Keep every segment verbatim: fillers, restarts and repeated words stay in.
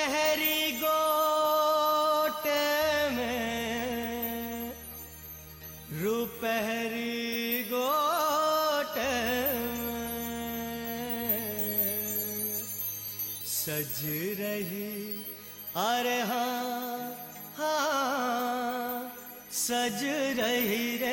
रुपहरी गोट में, रुपहरी गोट में सज रही, अरे हाँ हाँ सज रही रे,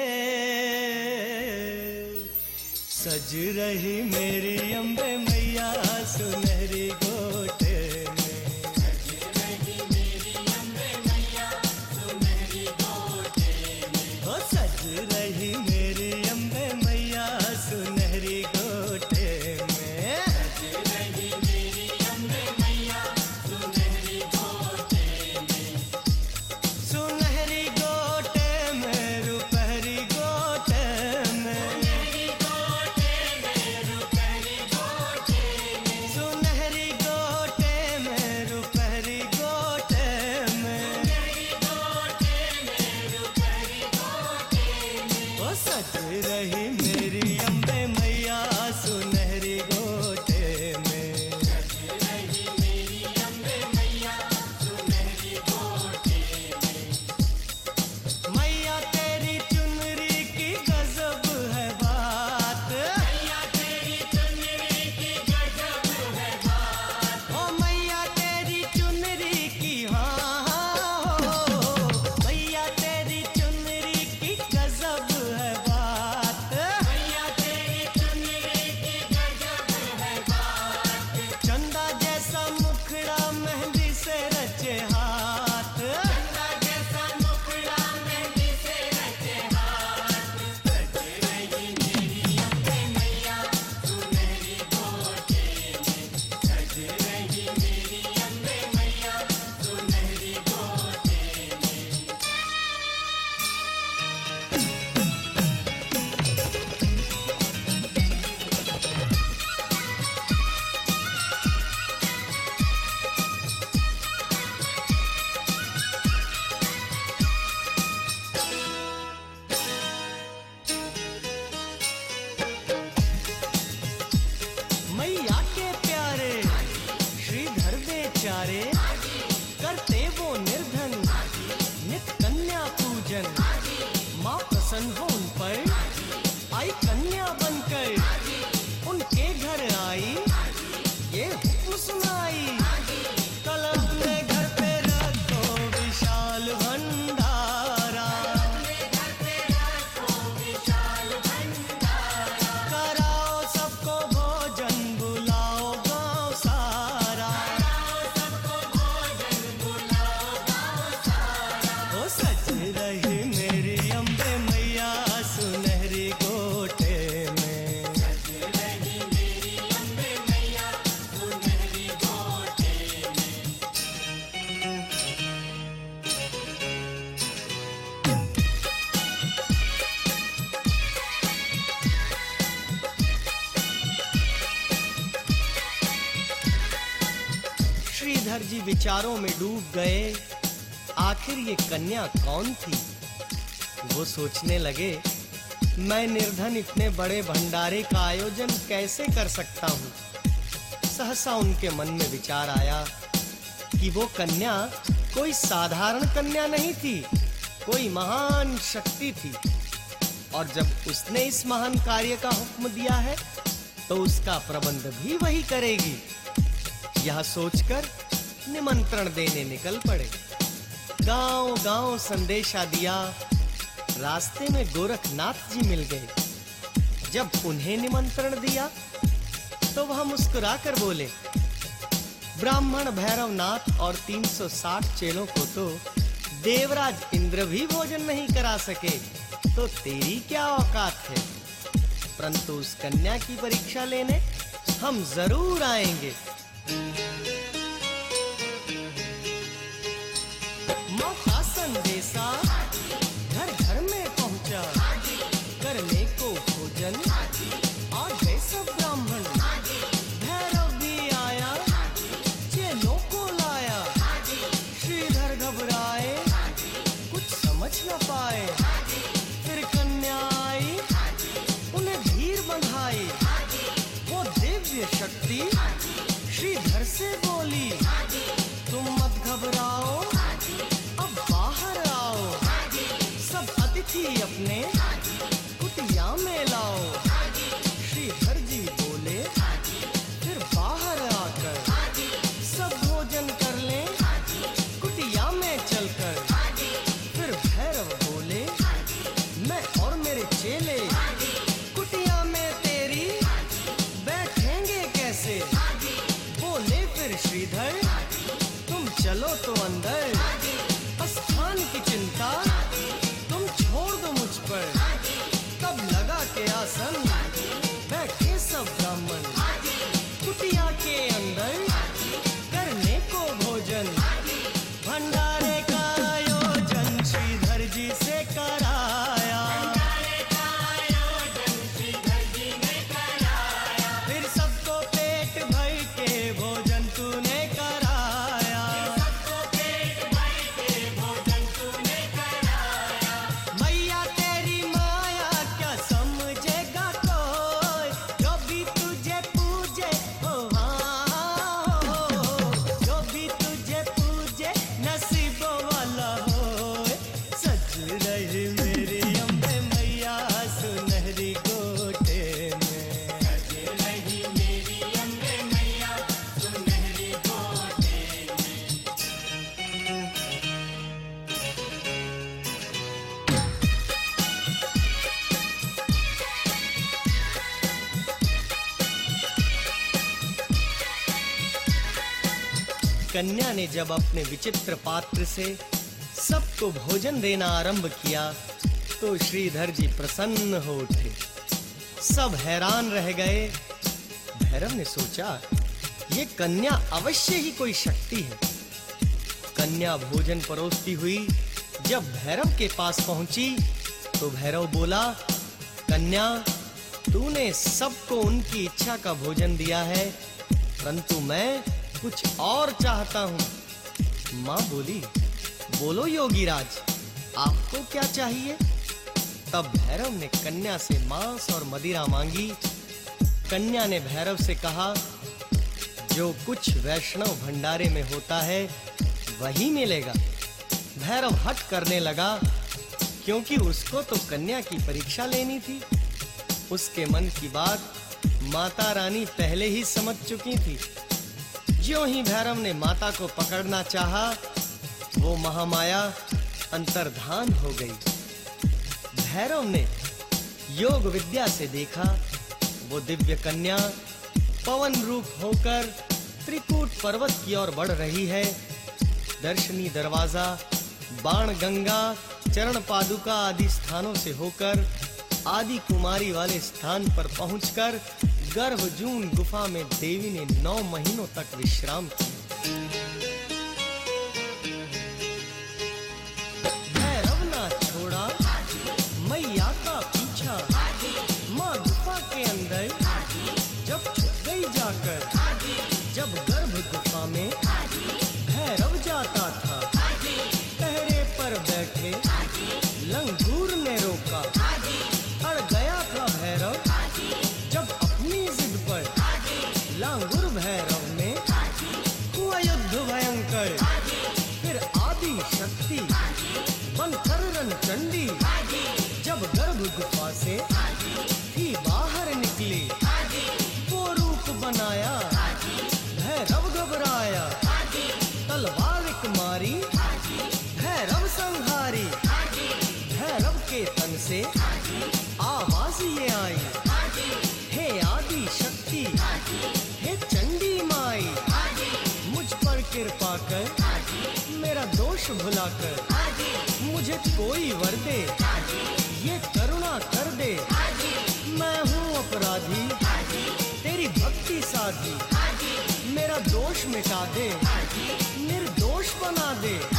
सज रही मेरी अम्बे मैया सुनहरी गोट में, सज रही मेरी अम्बे मैया सुनहरी गोट में, ओ सज रही मेरी अम्बे मैया सुनहरी गोट में, सज रही मेरी अम्बे मैया सुनहरी गोट में, सुनहरी गोट में रुपहरी गोट में, सुनहरी गोट में रुपहरी गोट में, सुनहरी गोट में रुपहरी गोट में, सुनहरी गोट में रुपहरी गोट में, ओ सज रही मेरी अम्बे मैया सुनहरी गोट में, सज रही मेरी अम्बे मैया सुनहरी गोट में, मैया तेरी चुनरी की गजब है बात, मैया तेरी चुनरी की गजब है बात, ओ मैया तेरी चुनरी की, हाँ हाँ हो, मैया तेरी चुनरी की गजब है बात, मैया तेरी चुनरी की गजब है बात, चंदा जैसा मुखड़ा मेहंदी से रचे हाथ, चंदा जैसा मुखड़ा मेहंदी से रचे हाथ, सज रही मेरी अम्बे मैया सुनहरी गोट में, सज रही मेरी अम्बे मैया सुनहरी गोट में, मैया के प्यारे श्रीधर बेचारे करते वो निर्धन नित कन्या पूजन, माँ प्रसन्न हो उन पर आई कन्या बनकर, उनके घर आई ये हुक्म सुनाई, कल अपने घर पे रखो विशाल भंडारा, घर पे रखो विशाल भंडारा, कराओ सबको भोजन बुलाओ गाँव सारा, सबको भोजन बुलाओ गाँव सारा, ओ सज रही मेरी अम्बे मैया सुनहरी गोट में, सज रही मेरी अम्बे मैया सुनहरी गोट में, श्रीधर जी विचारों में डूब गए, आखिर ये कन्या कौन थी। वो सोचने लगे, मैं निर्धन इतने बड़े भंडारे का आयोजन कैसे कर सकता हूँ। सहसा उनके मन में विचार आया कि वो कन्या कोई साधारण कन्या नहीं थी, कोई महान शक्ति थी, और जब उसने इस महान कार्य का हुक्म दिया है तो उसका प्रबंध भी वही करेगी। यह सोचकर निमंत्रण देने निकल पड़े। गांव-गांव संदेशा दिया। रास्ते में गोरखनाथ जी मिल गए। जब उन्हें निमंत्रण दिया तो वह मुस्कुराकर बोले, ब्राह्मण भैरवनाथ और तीन सौ साठ चेलों को तो देवराज इंद्र भी भोजन नहीं करा सके, तो तेरी क्या औकात है। परंतु उस कन्या की परीक्षा लेने हम जरूर आएंगे। मौका संदेशा घर घर में पहुंचा, करने को भोजन आ गए सब ब्राह्मण। भैरव भी आया, चेलों को लाया। श्रीधर घबराए, कुछ समझ न पाए। फिर कन्या आई, उन्हें धीर बंधाई। वो दिव्य शक्ति श्रीधर से बोली, तुम तुम चलो तो अंदर, स्थान की चिंता तुम छोड़ दो मुझ पर। तब लगा के आसन बैठे सब ब्राह्मण, कुटिया के अंदर करने को भोजन। भंडारे का आयोजन श्रीधर जी से कराया, फिर सबको पेट भर के भोजन तूने कराया। मैया तेरी माया क्या समझेगा कोई, जो भी तुझे पूजे ओ हाँ हो, जो भी तुझे पूजे नसीबों वाला हो। सज रही मेरी अम्बे मैया सुनहरी गोटे में, सज रही मेरी अम्बे मैया सुनहरी गोटे में। कन्या ने जब अपने विचित्र पात्र से सबको भोजन देना आरंभ किया तो श्रीधर जी प्रसन्न हो उठे। सब हैरान रह गए। भैरव ने सोचा, ये कन्या अवश्य ही कोई शक्ति है। कन्या भोजन परोसती हुई जब भैरव के पास पहुंची तो भैरव बोला, कन्या तूने सबको उनकी इच्छा का भोजन दिया है, परंतु मैं कुछ और चाहता हूं। मां बोली, बोलो योगीराज, आपको क्या चाहिए? तब भैरव ने कन्या से मांस और मदिरा मांगी। कन्या ने भैरव से कहा, जो कुछ वैष्णव भंडारे में होता है वही मिलेगा। भैरव हट करने लगा, क्योंकि उसको तो कन्या की परीक्षा लेनी थी। उसके मन की बात माता रानी पहले ही समझ चुकी थी। ज्यों ही भैरव ने माता को पकड़ना चाहा, वो महामाया अंतर्धान हो गई। भैरव ने योग विद्या से देखा, वो दिव्य कन्या पवन रूप होकर त्रिकूट पर्वत की ओर बढ़ रही है। दर्शनी दरवाजा, बाण गंगा, चरण पादुका आदि स्थानों से होकर आदि कुमारी वाले स्थान पर पहुंचकर गर्भजून गुफा में देवी ने नौ महीनों तक विश्राम किया। भैरव ना छोड़ा मैया का पीछा, माँ गुफा के अंदर जब छुप गई जाकर, जब गर्भ गुफा में भैरव जाता था, पहरे पर बैठे लंगूर ने रोका। अड़ गया था भैरव जब अपनी जिद पर, लांगुर भैरव ने हुआ युद्ध भयंकर। फिर आदि शक्ति बनकर रणचंडी जब गर्भ गुफा से थी बाहर निकली, वो रूप बनाया भैरव घबराया। तलवार एक मारी भैरव संहारी, भैरव के तन से आवाज ये आई, हे आदि शक्ति, हे चंडी माई, मुझ पर कृपा कर, मेरा दोष भुलाकर मुझे कोई वर दे, ये करुणा कर दे। मैं हूँ अपराधी, तेरी भक्ति साधी, मेरा दोष मिटा दे, निर्दोष बना दे।